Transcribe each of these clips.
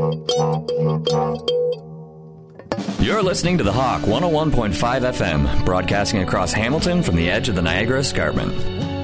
You're listening to The Hawk 101.5 FM, broadcasting across Hamilton from the edge of the Niagara Escarpment.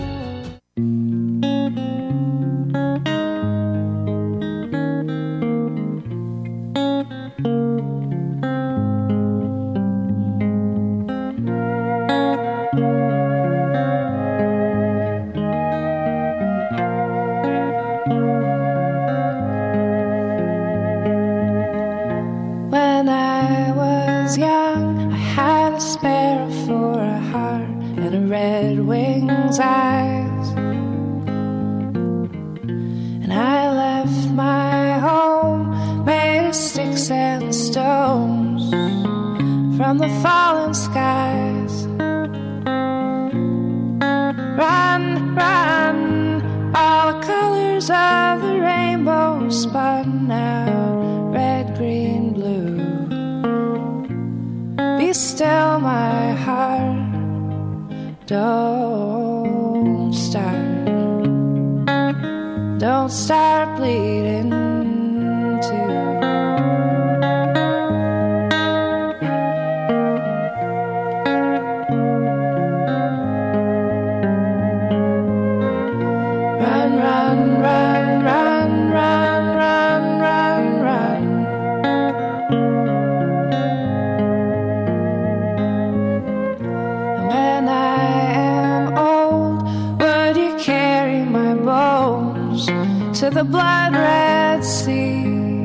The blood red sea.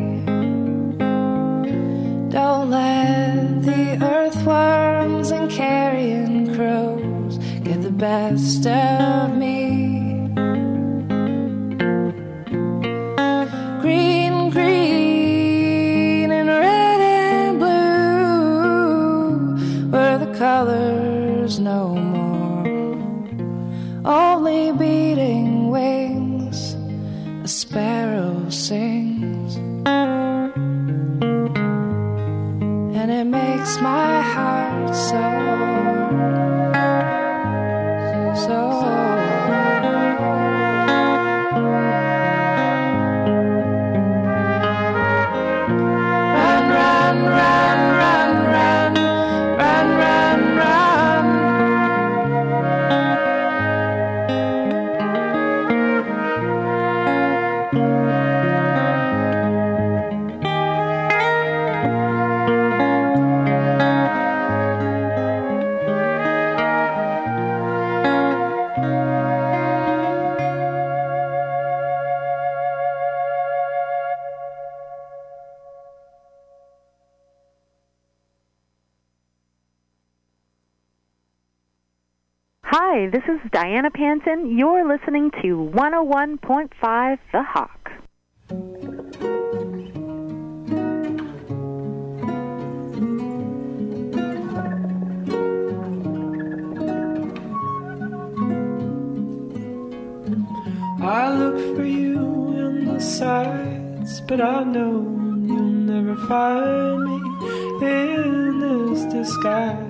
Don't let the earthworms and carrion crows get the best of me. Green, green and red and blue were the colors no more, only beating wings. A sparrow sings, and it makes my heart so. Run, run, run, run, run, run, run, run. Hi, this is Diana Panton. You're listening to 101.5 The Hawk. I look for you in the sights, but I know you'll never find me in this disguise.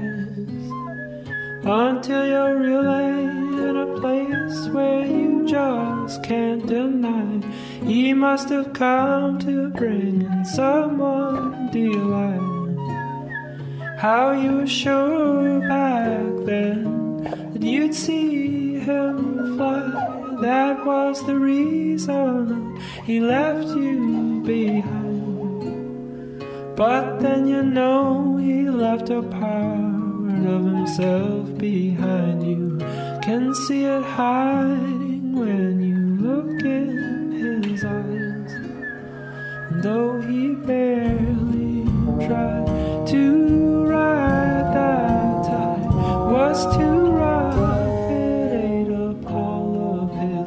Until you're really in a place where you just can't deny. He must have come to bring someone delight. How you were sure back then that you'd see him fly. That was the reason he left you behind. But then you know he left a part of himself behind you. Can see it hiding when you look in his eyes. And though he barely tried to ride that tide, was too rough, it ate up all of his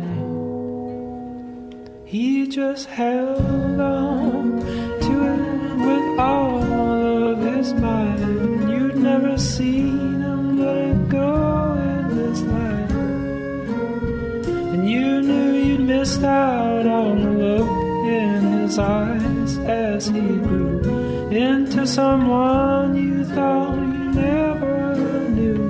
life. He just held on to it with all of his might. Never seen him let it go in this life. And you knew you'd missed out on the look in his eyes as he grew into someone you thought you never knew.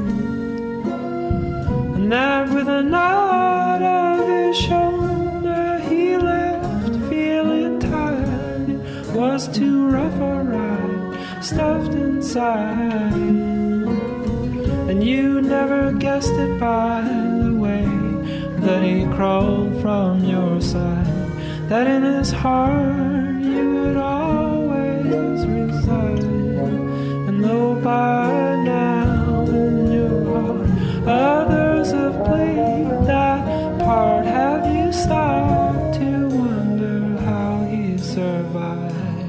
And that with a nod of his shoulder he left feeling tired. was too rough a ride, stuffed inside. And you never guessed it by the way that he crawled from your side, that in his heart you would always reside. And though by now in your heart others have played that part, have you stopped to wonder how he survived?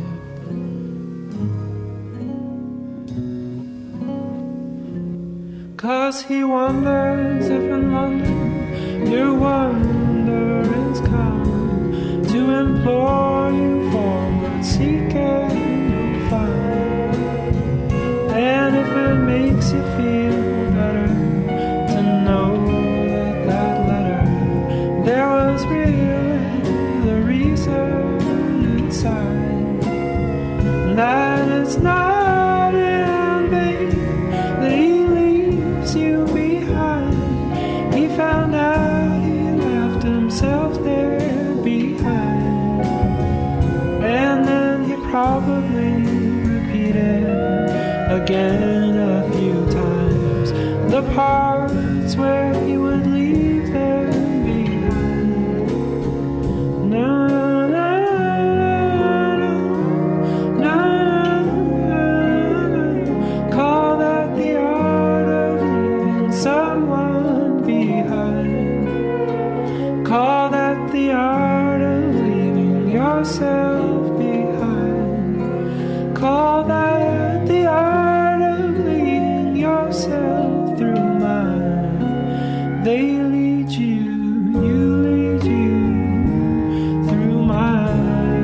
'Cause he wonders if in London your wonder is come to implore you forward, seeking you'll find. And if it makes you feel better to know that that letter, there was really the reason inside, that it's not in vain that he leaves you behind. He found out he left himself there behind, and then he probably repeated again a few times the parts where he would leave them behind. No, no, no, no, no. Call that the art of leaving someone behind. Call that the art of leaving yourself behind. Call that the art of leading yourself through mine. They lead you, you lead you through mine.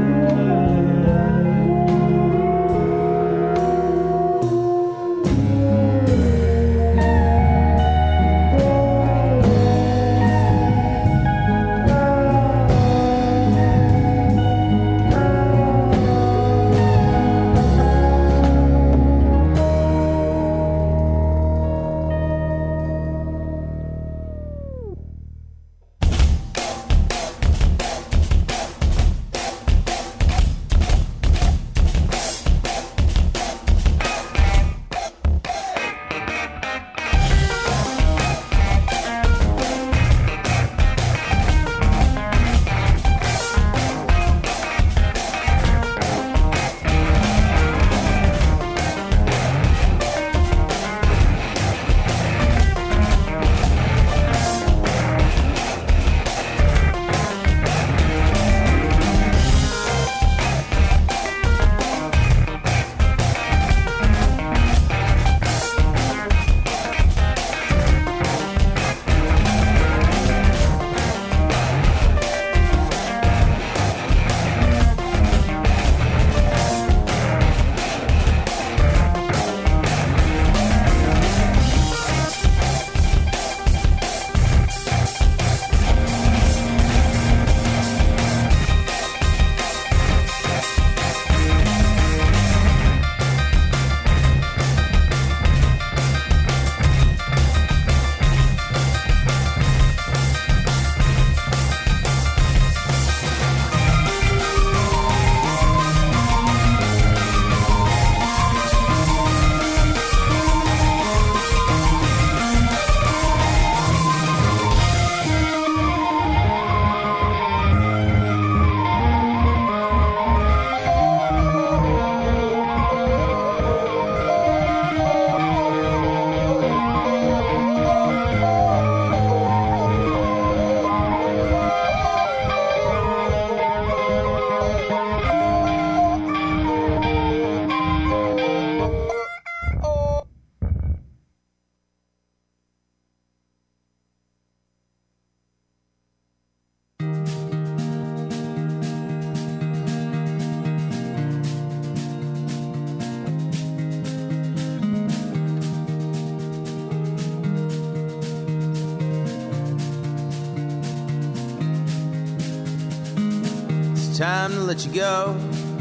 Time to let you go.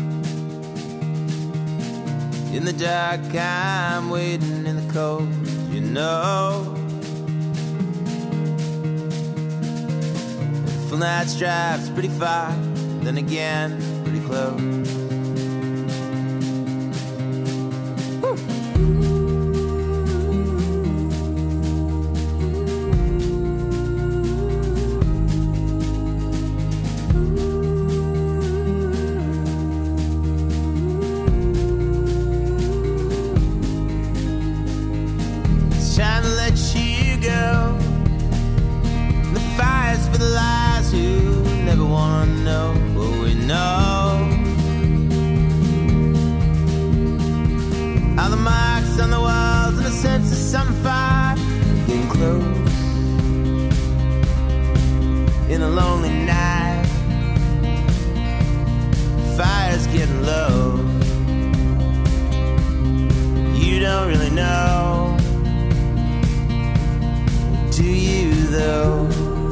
In the dark, I'm waiting in the cold, you know. Full night stripes, pretty far, then again, pretty close. know what we know. All the marks on the walls and the sense of some fire getting close. In a lonely night, fire's getting low. You don't really know, do you though?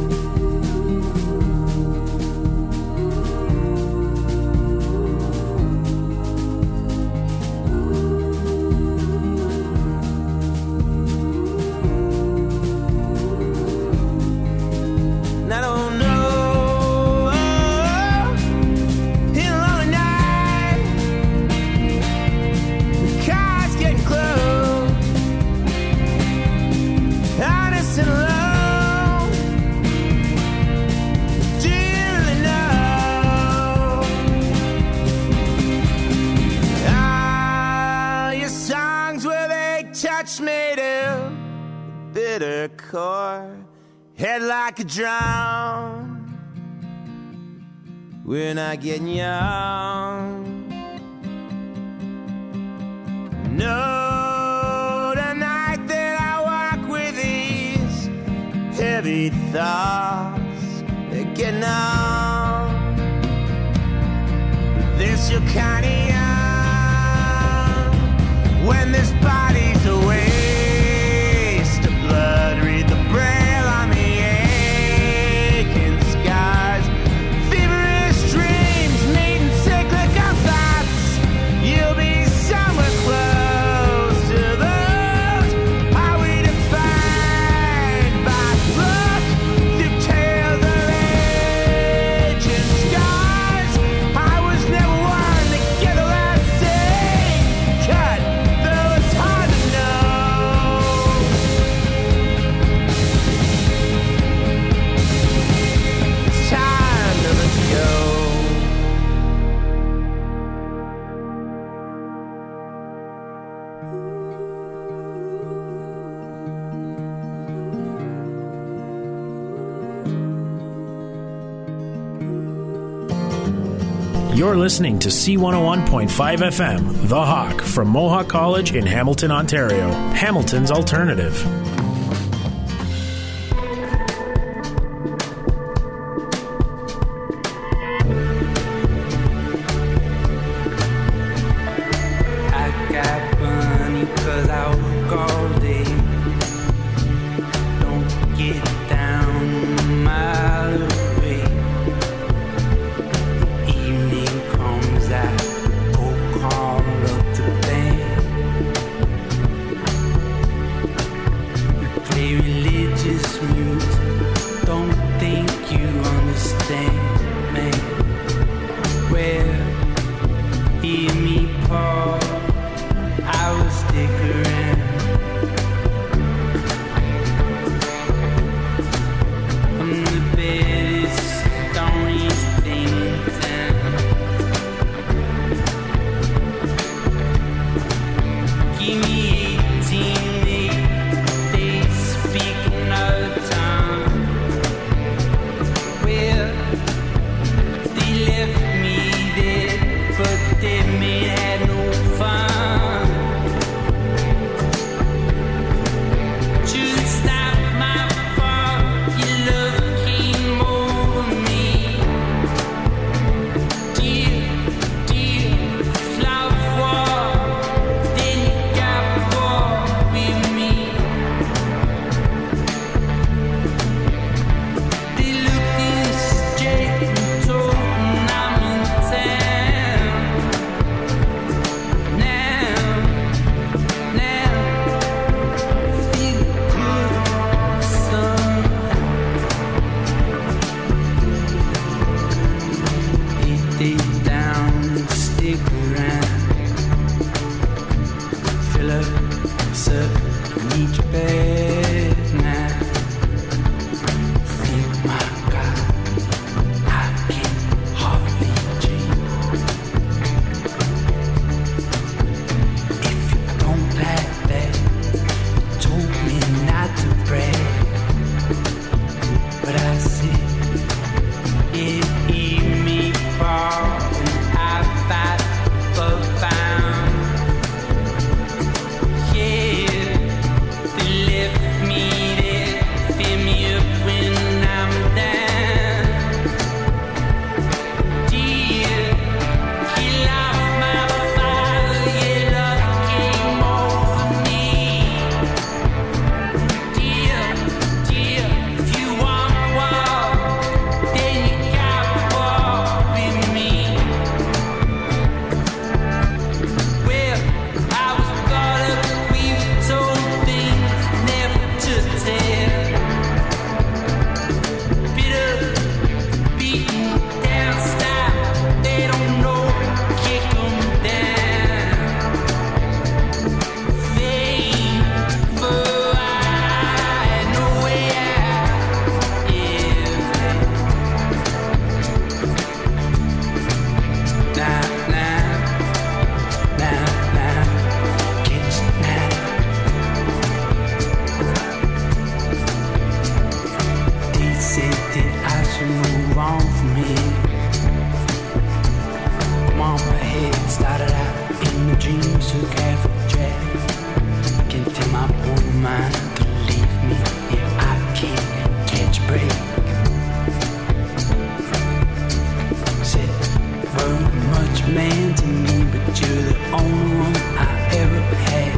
Core, head like a drum. We're not getting young. No, tonight that I walk with these heavy thoughts, they're getting on. This you're kinda young when this body's away. Blood, read the braille on the aching skies. Feverish dreams, meeting cyclical thoughts. You'll be somewhere close to those. Are we defined by blood through tales of aging scars? I was never one to get the last thing cut, though it's hard to know. You're listening to C101.5 FM, The Hawk, from Mohawk College in Hamilton, Ontario. Hamilton's alternative. I got money 'cause I work all day. Don't get down a mile away. Evening comes, I go call up the band. took half a jack. Can't tell my poor mind to leave me if I can't catch a break. Said, very much man to me, but you're the only one I ever had.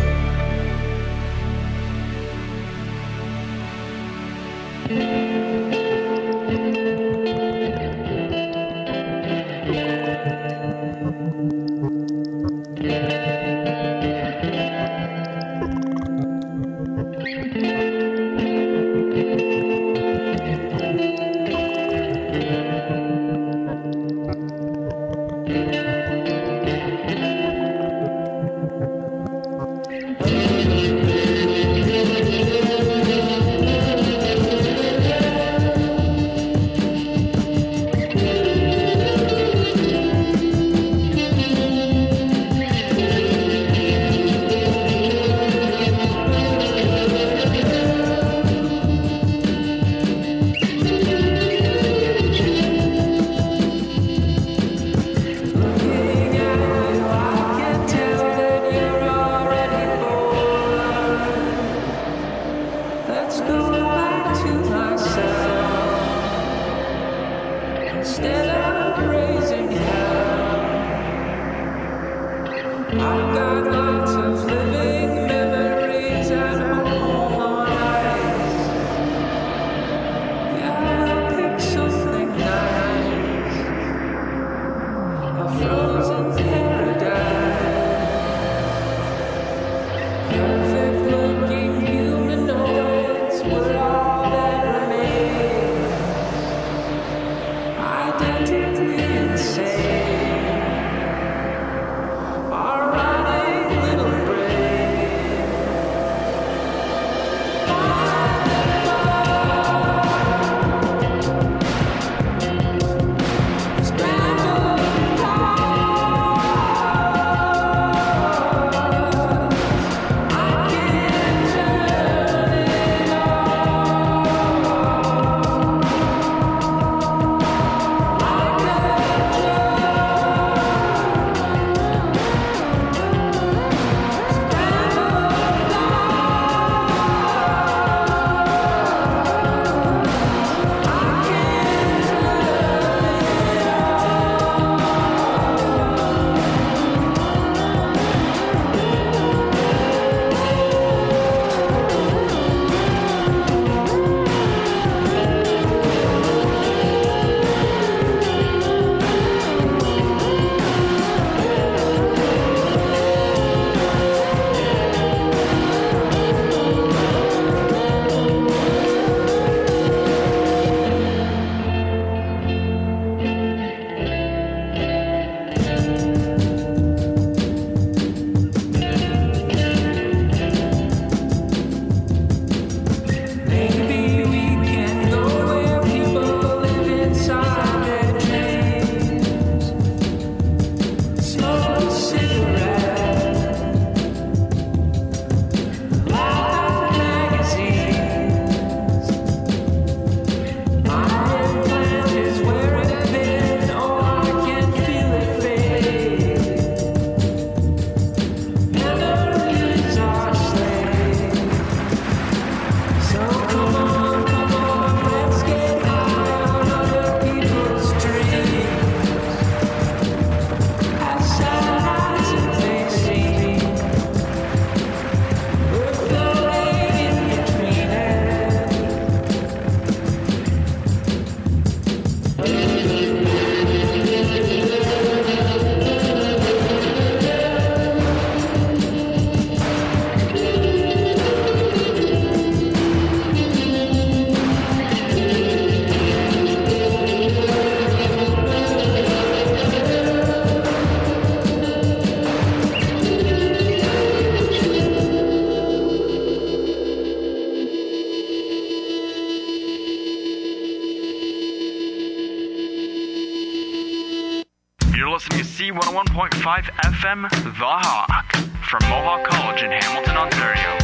listening to C101.5 FM, The Hawk, from Mohawk College in Hamilton, Ontario.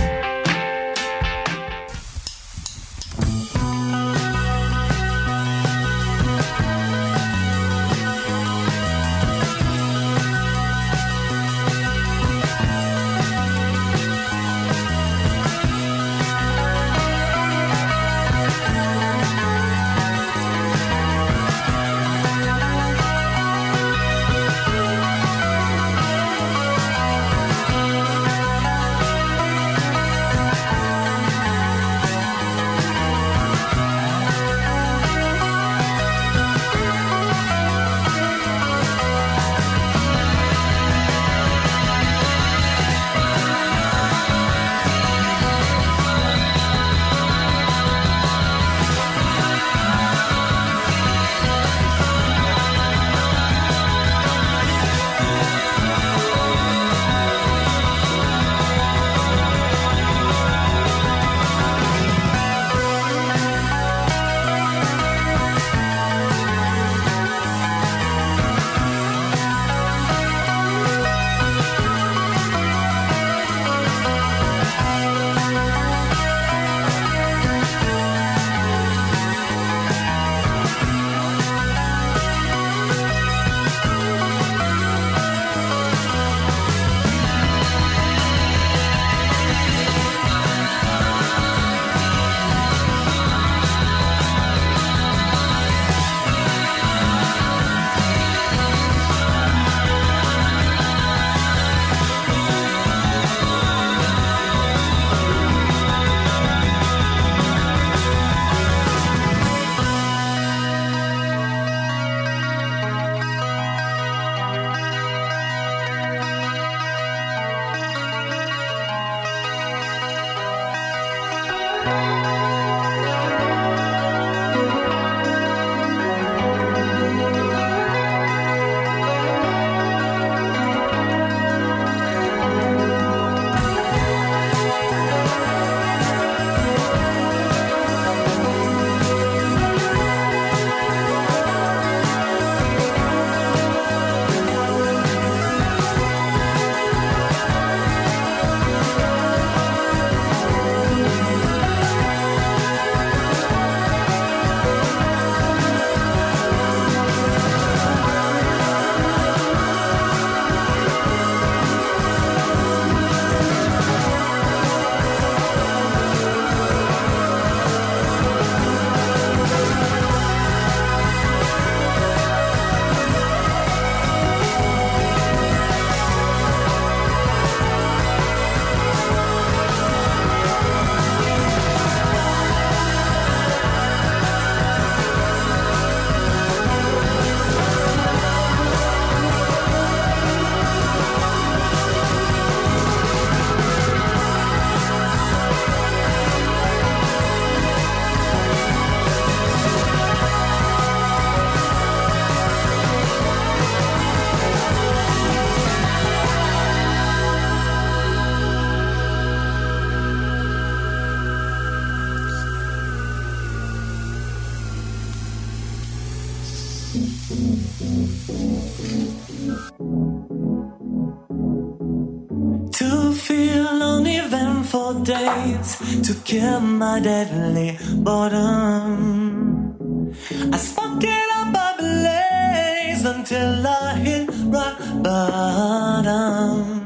To feel uneventful days, to kill my deadly boredom. I smoke it up a blaze until I hit rock bottom.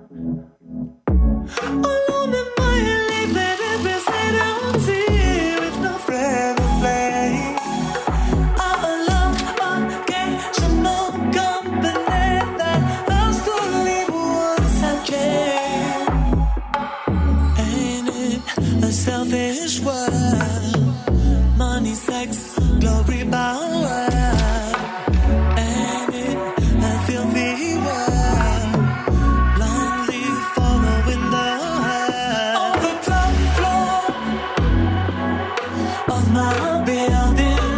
Alone in my life, let it be set on sea with no forever flame. I'm alone, occasional company that has to leave once I can. Ain't it a selfish world? Money, sex, glory, power. Ain't it a filthy world? Blindly following the herd. On the top floor of my building,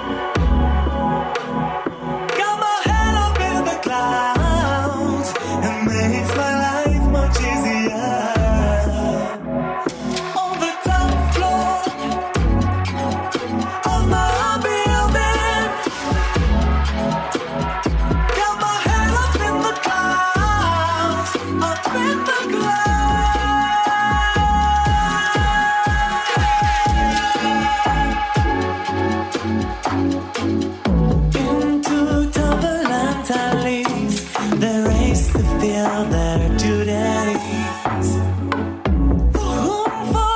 got my head up in the clouds. It makes my life much easier. On the top floor of my building, got my head up in the clouds, up in the clouds. Into turbulent alleys, they race to fill their duties. Forward,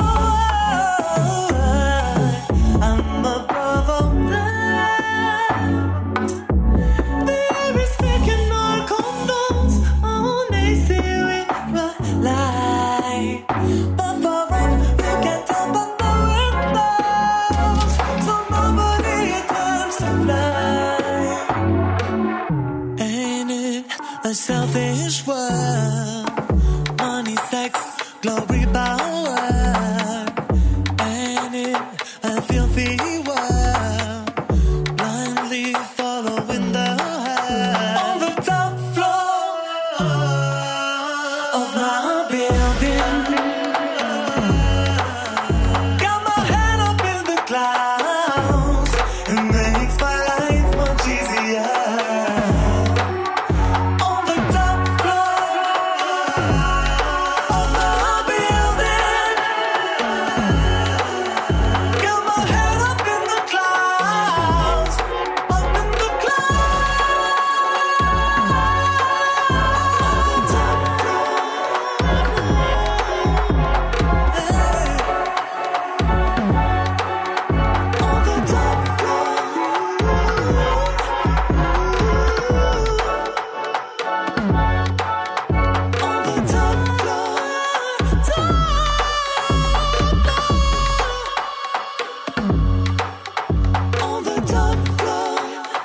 I'm above all that. The air is making our condoms on a series light. But for it, you can't open the windows, so nobody attempts to fly. Ain't it a selfish world? Money, sex, glory, power. Ain't it a filthy world? Blindly following the herd. On the top floor of my building, got my head up in the clouds. It makes my life much easier. On the top floor of my building, got my head up in the clouds, up in the clouds. On the top floor, on the top floor. On the top floor, on the top floor.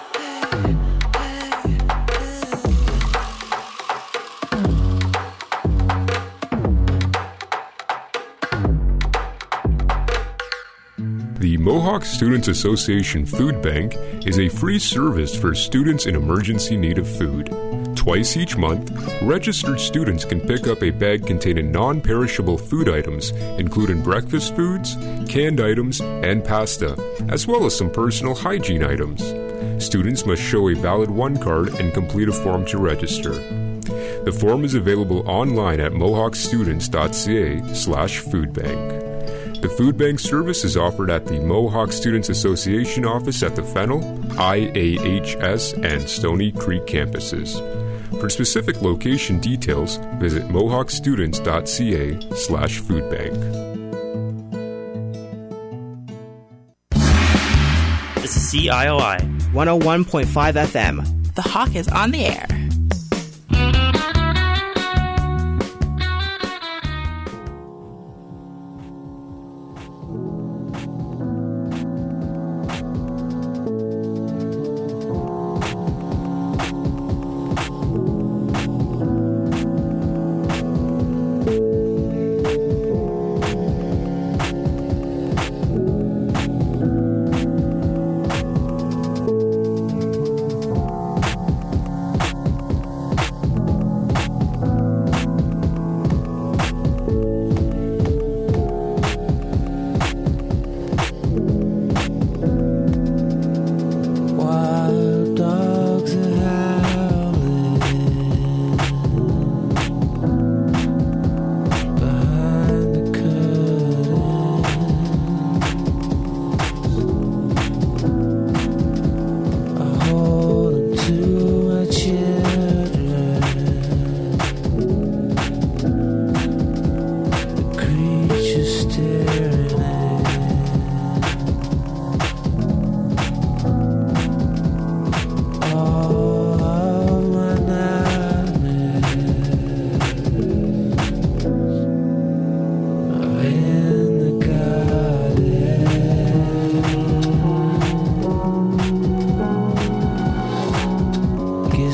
The Mohawk Students Association Food Bank is a free service for students in emergency need of food. Twice each month, registered students can pick up a bag containing non-perishable food items, including breakfast foods, canned items, and pasta, as well as some personal hygiene items. Students must show a valid One card and complete a form to register. The form is available online at mohawkstudents.ca/foodbank. The food bank service is offered at the Mohawk Students Association office at the Fennel, IAHS, and Stony Creek campuses. For specific location details, visit mohawkstudents.ca/foodbank. This is CIOI 101.5 FM. The Hawk is on the air.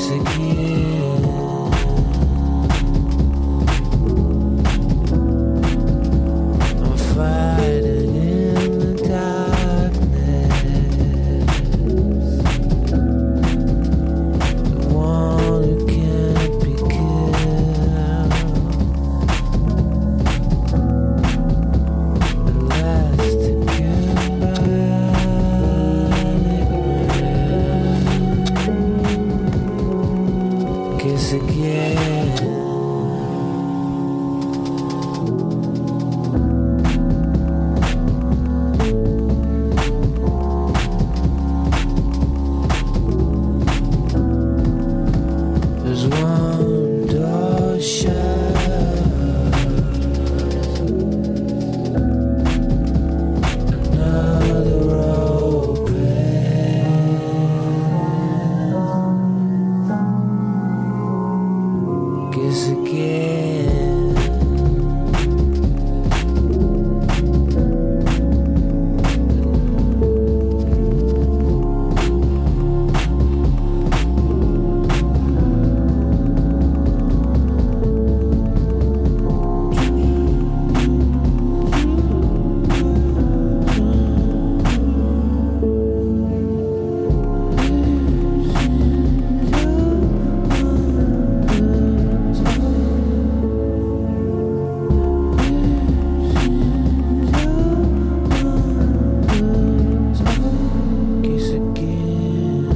Kiss again. I'm fighting in the darkness. The one who can't be killed. The last goodbye. Kiss again. There's one door shut, another open. Kiss again. Kiss again.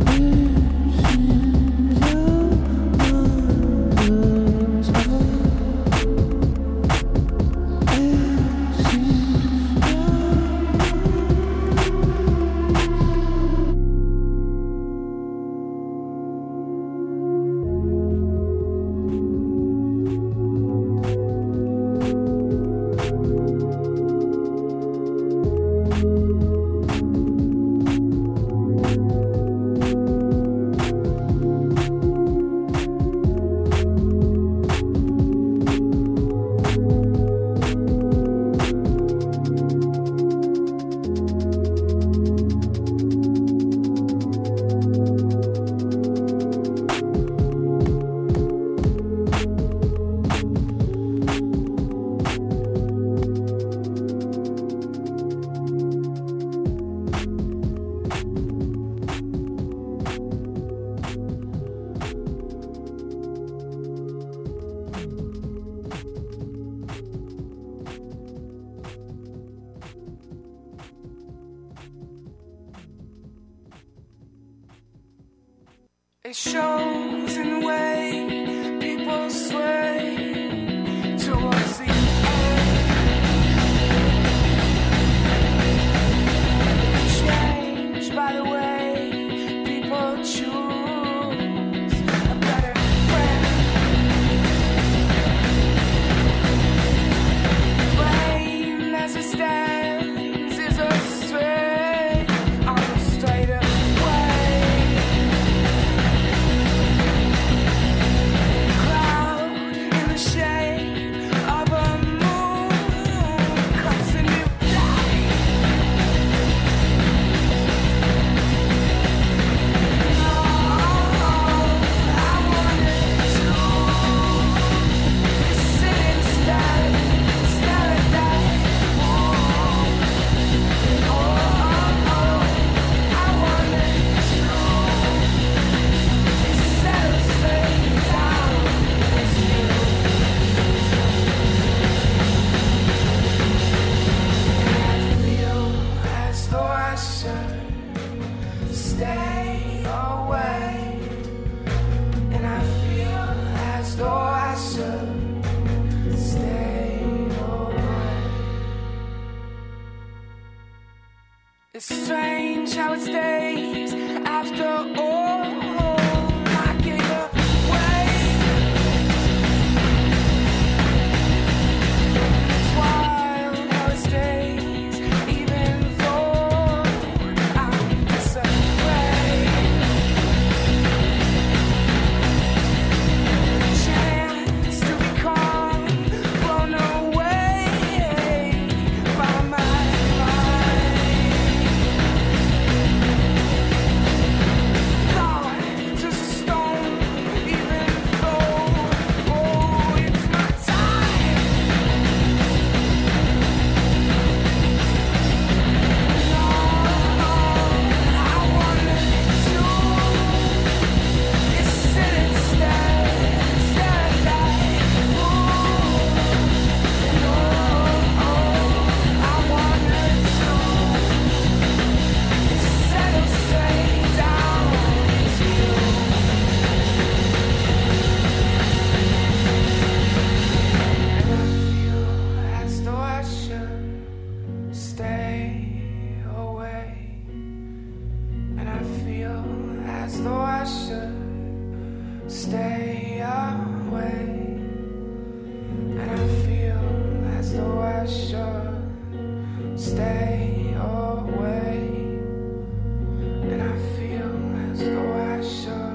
It shows in the way people sway towards the end. Changed by the way people choose a better friend. Blame as it stands is astray on the straighter way. Cloud in the shade of a moon cuts a new day. All I wanted to is sit instead, stare at that wall. I wanted to is settle straight down with you. And I feel as though I should stay away. And I feel as though I should stay away. It's strange how it stays after all I gave away. It's wild how it stays even though I disagree. Chance to become blown away by my mind. stay away. And I feel as though I should stay away. And I feel as though I should.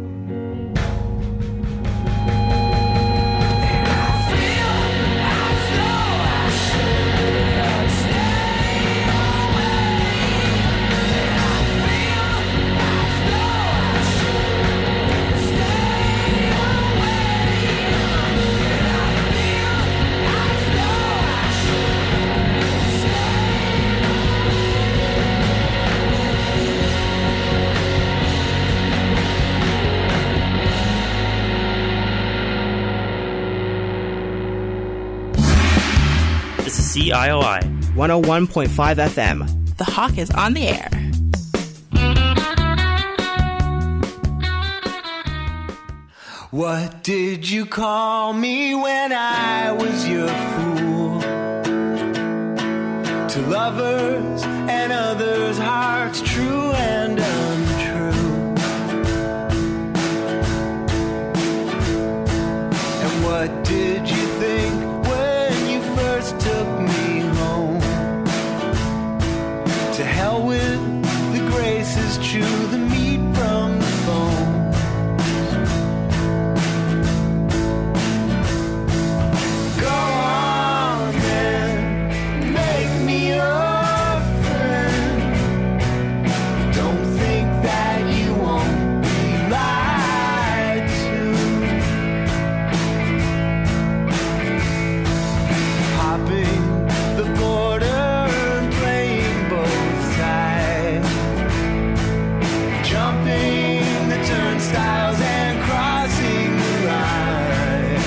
This is CIOI 101.5 FM. The Hawk is on the air. What did you call me when I was your fool? To lovers and others, hearts true and untrue. And what did you think when you first took me home? To hell with the graces, chew the meat from the bone. Go on then, make me your friend. Don't think that you won't be lied to. Hopping the border and playing both sides. Jumping the turnstiles and crossing the line.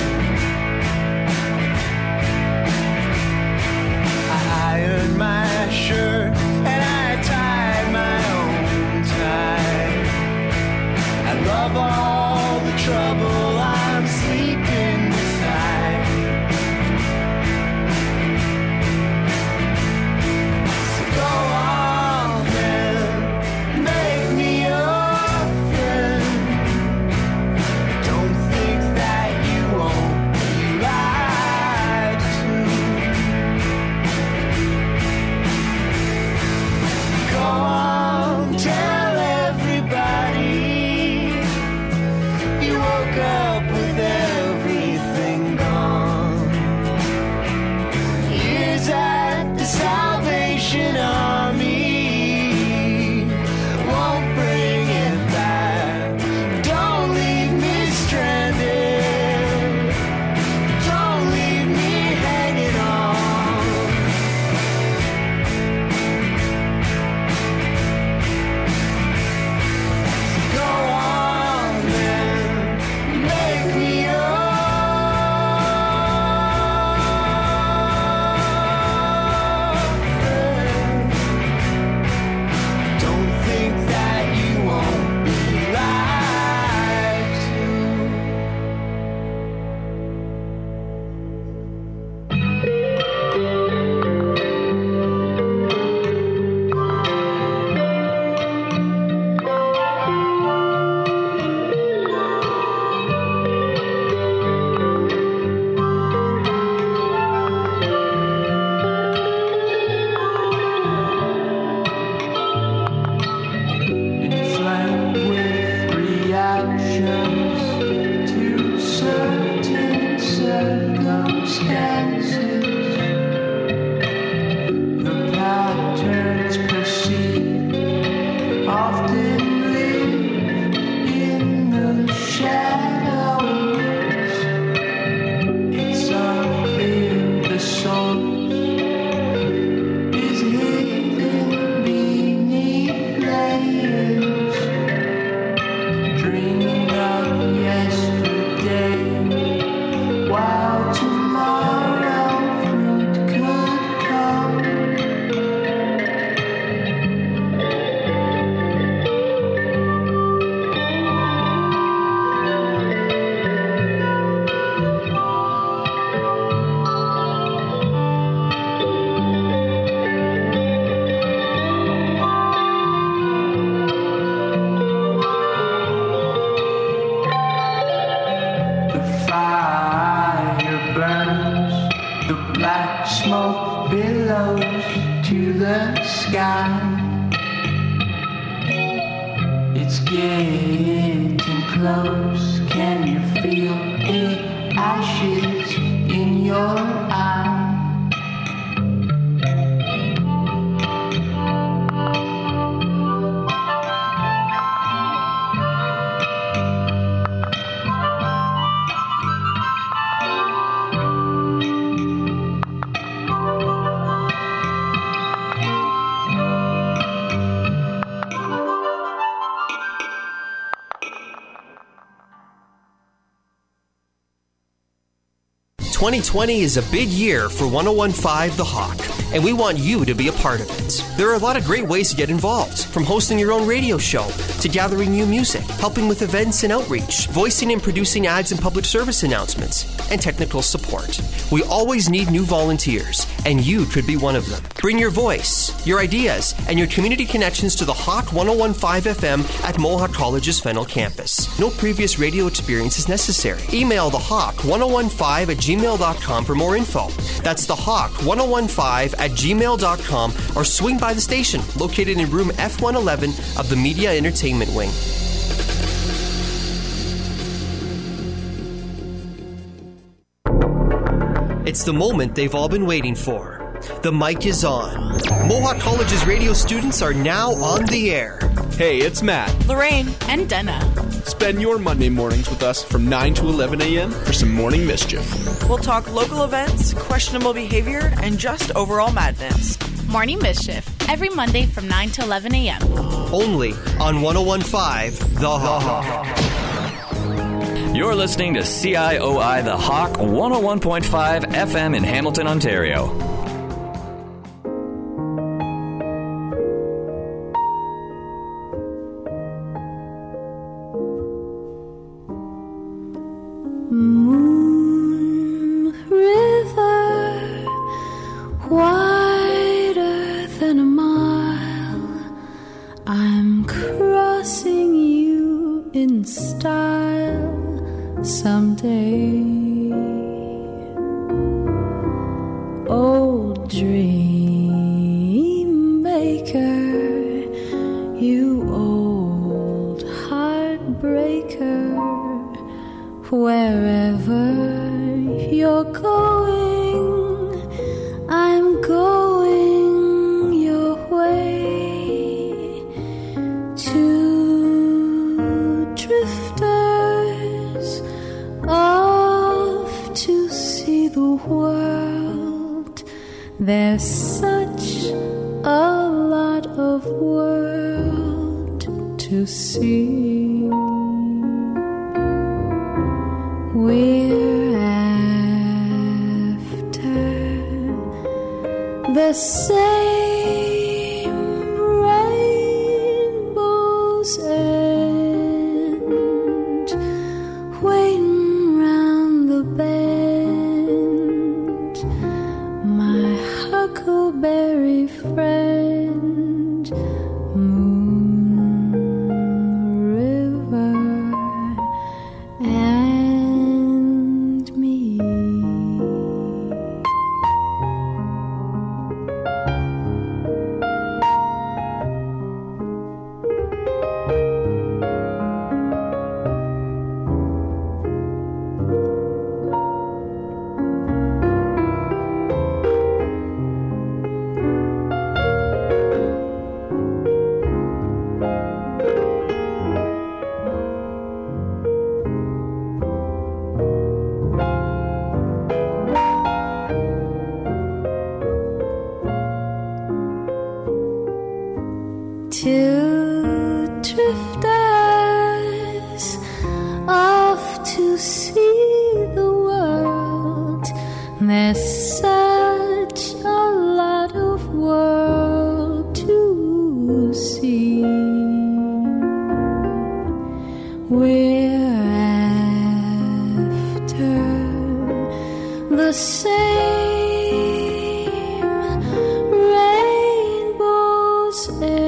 I ironed my shirt and I tied my own tie. I love all the trouble I'm sleeping beside. So go on then, make me your friend. Don't think that you won't be lied to. Go on, tell everybody you woke up with everything gone. Years at the Salvation Army won't bring it back. Don't leave me stranded. Don't leave me hanging on. Go on then, make me your friend. Don't think that you won't be lied to. Inflamed with reactions to certain circumstances. The patterns perceived often live in the shadows. It's unclear the source is hidden beneath layers. Dreaming of yesterday while tomorrow fruit could come. Black smoke billows to the sky. It's getting close. Can you feel the ashes in your eye? ...2020 is a big year for 101.5 The Hawk, and we want you to be a part of it. There are a lot of great ways to get involved, from hosting your own radio show, to gathering new music, helping with events and outreach, voicing and producing ads and public service announcements, and technical support. We always need new volunteers, and you could be one of them. Bring your voice, your ideas, and your community connections to The Hawk 101.5 FM at Mohawk College's Fennel campus. No previous radio experience is necessary. Email thehawk1015@gmail.com for more info. That's thehawk1015@gmail.com, or swing by the station located in room F111 of the Media Entertainment Wing. It's the moment they've all been waiting for. The mic is on. Mohawk College's radio students are now on the air. Hey, it's Matt, Lorraine, and Denna. Spend your Monday mornings with us from 9 to 11 a.m. for some morning mischief. We'll talk local events, questionable behavior, and just overall madness. Morning Mischief, every Monday from 9 to 11 a.m. Only on 101.5 The Hawk. You're listening to CIOI The Hawk 101.5 FM in Hamilton, Ontario. Moon River, wider than a mile, I'm crossing you in style someday. Old dream maker, you old heartbreaker, wherever you're going, I'm going your way. Two drifters off to see the world. There's such a lot of world to see. We're after the same rainbow's end, waiting round the bend, my huckleberry friend, Moon River and me. Two drifters off to see the world. There's such a lot of world to see. We're after the same rainbow's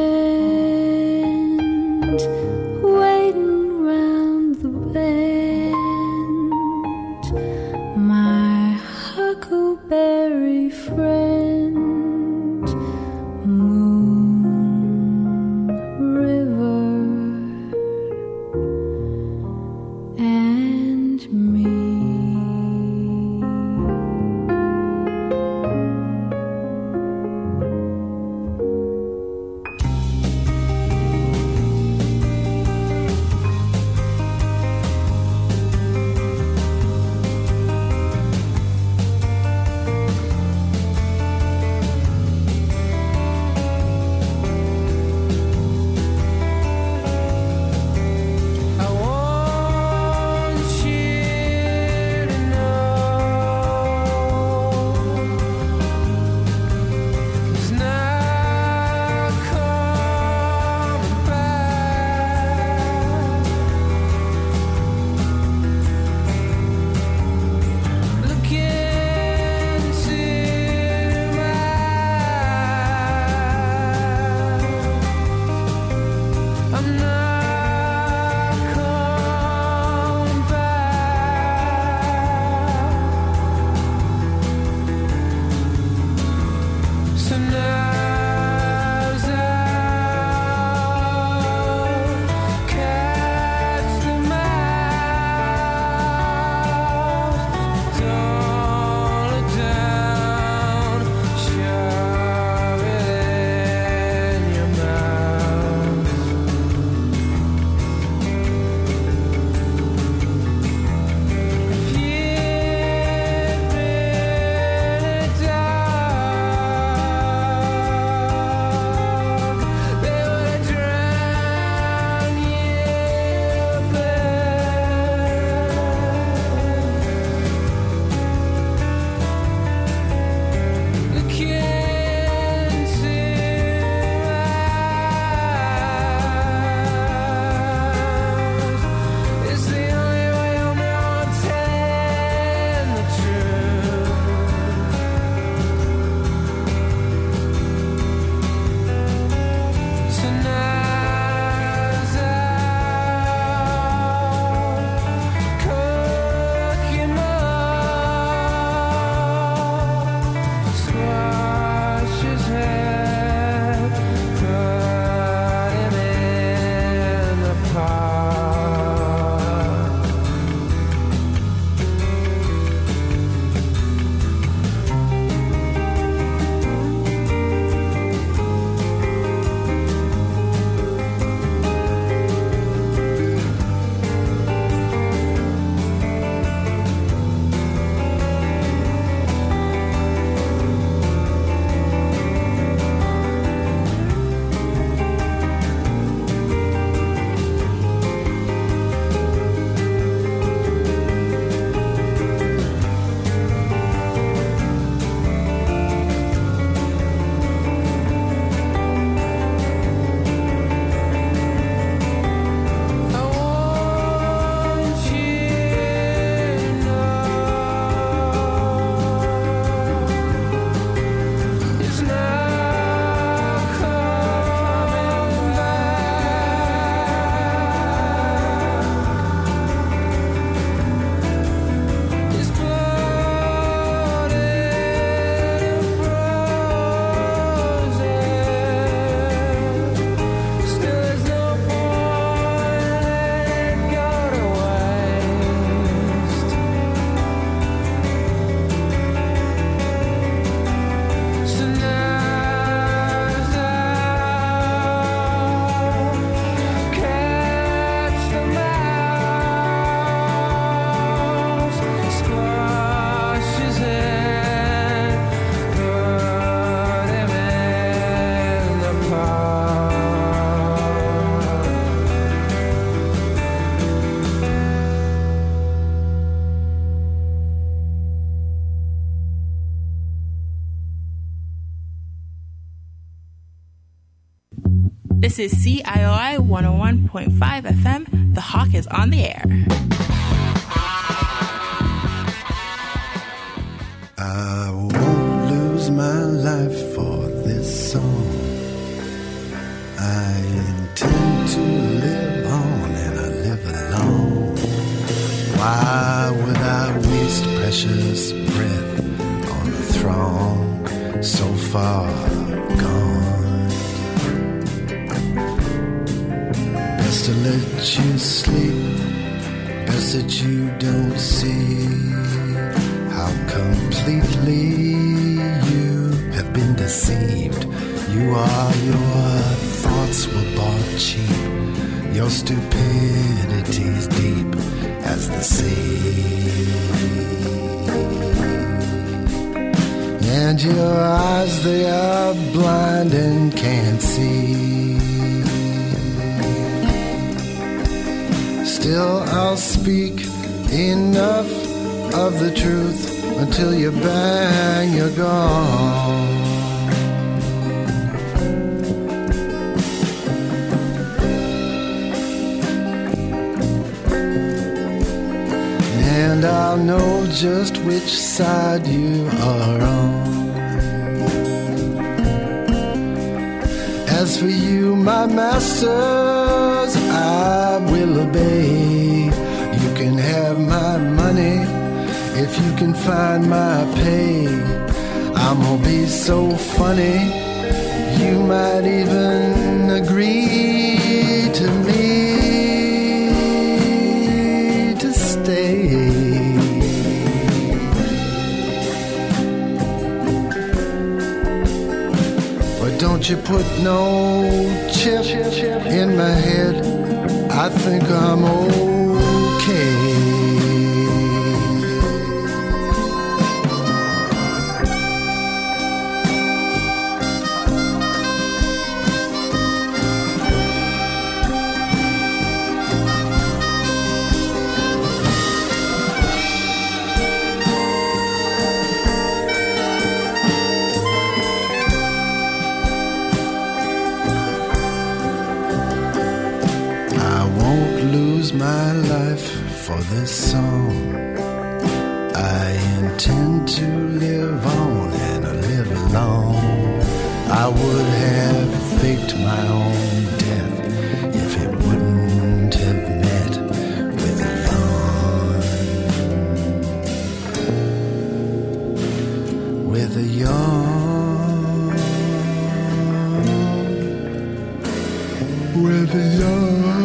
end, waiting round the bend, my huckleberry This is CIOI 101.5 FM. The Hawk is on the air. I won't lose my life for this song. I intend to live on and I live alone. Why would I waste precious breath on a throne so far gone? Best to let you sleep, best that you don't see how completely you have been deceived. You are, your thoughts were bought cheap. Your stupidity's deep as the sea. And your eyes, they are blind and can't see. Still I'll speak enough of the truth until you bang, you're gone. And I'll know just which side you are on. As for you, my masters, I will obey. You can have my money if you can find my pay. I'm gonna be so funny, you might even agree to me to stay. But don't you put no chip in my head, I think I'm okay. My life for this song. I intend to live on and I live alone. I would have faked my own death if it wouldn't have met with a yawn. With a yawn. With a yawn.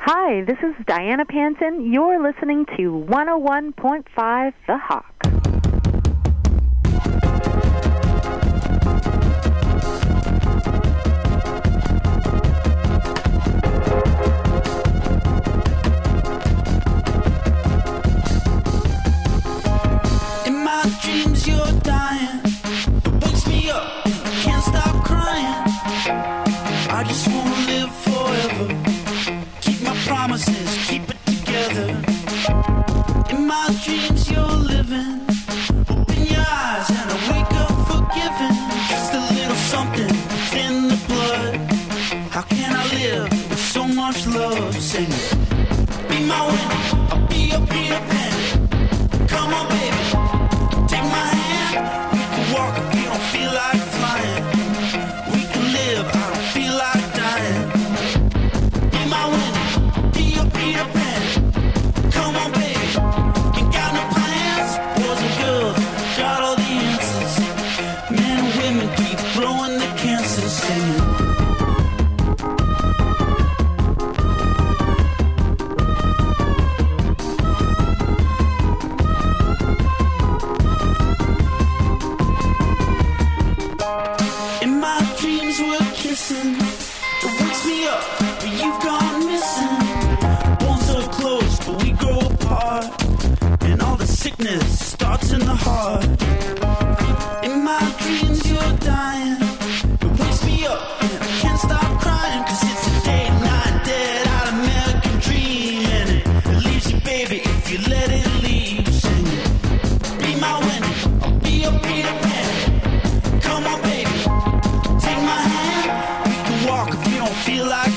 Hi, this is Diana Panton. You're listening to 101.5 The Hawk. In my dreams you're dying. It wakes me up, I can't stop crying. I just wanna live forever. Keep my promises, keep it together. In my dreams you're living. Open your eyes and I wake up forgiven. Just a little something in the blood. How can I live with so much love? Sing it. Be my winner, I'll be your Peter Pan. Come on baby, take my hand. We can walk if we don't feel like flying. We can live, I don't feel like dying. Be my winner, be your Peter Pan. Come on baby, ain't got no plans. Boys and girls, got all the answers. Men and women keep blowing the cancer, singing. In my dreams we're kissing. It wakes me up, but you've gone missing. Bones are close, but we grow apart. And all the sickness starts in the heart. In my dreams you're dying. It wakes me up, and I can't stop crying. Cause it's a day, night, dead, out American dream. And it leaves you, baby, if you let it leave. Sing it. Be my winner, I'll be your Peter Pan. Come on, baby, take my hand. We can walk if you don't feel like